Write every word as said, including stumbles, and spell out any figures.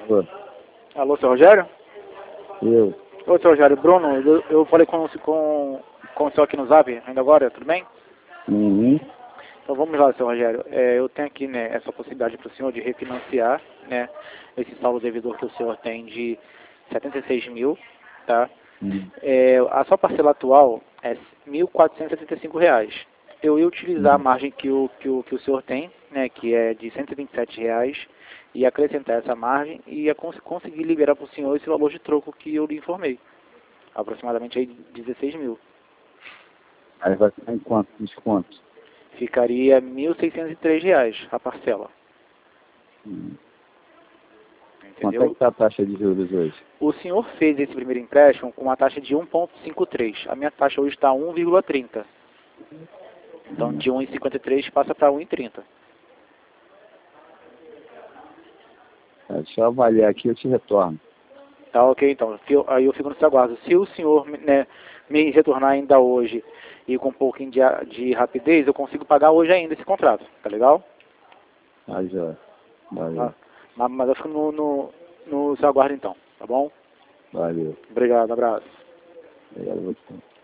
Ô, Alô, seu Rogério? eu. Ô, seu Rogério, Bruno, eu, eu falei com, com, com o senhor aqui no Zap ainda agora, tudo bem? Uhum. Então vamos lá, seu Rogério. É, eu tenho aqui, né, essa possibilidade para o senhor de refinanciar, né, esse saldo devedor que o senhor tem de setenta e seis mil, tá? Uhum. É, a sua parcela atual é mil quatrocentos e setenta e cinco reais. Eu ia utilizar a margem que o, que o, que o senhor tem, né, que é de cento e vinte e sete reais, e acrescentar essa margem e ia cons conseguir liberar para o senhor esse valor de troco que eu lhe informei. Aproximadamente aí dezesseis mil. Aí vai ficar em quanto? Desconto? Ficaria mil seiscentos e três reais a parcela. Hum. Quanto é que Entendeu? está a taxa de juros hoje? O senhor fez esse primeiro empréstimo com uma taxa de um vírgula cinquenta e três. A minha taxa hoje está um vírgula trinta. Então de um vírgula cinquenta e três passa para um vírgula trinta. É, deixa eu avaliar aqui e eu te retorno. Tá ok, então. Aí eu fico no seu aguardo. Se o senhor, né, me retornar ainda hoje e com um pouquinho de, de rapidez, eu consigo pagar hoje ainda esse contrato. Tá legal? Tá, já. Valeu. Tá. Mas, mas eu fico no, no, no seu aguardo então. Tá bom? Valeu. Obrigado, abraço. Obrigado a você.